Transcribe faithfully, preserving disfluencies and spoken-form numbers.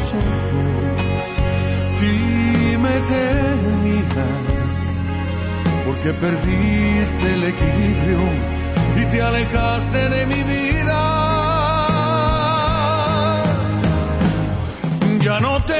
los ojos, dime Kenia, porque perdiste el equilibrio y te alejaste de mi vida. Ya no te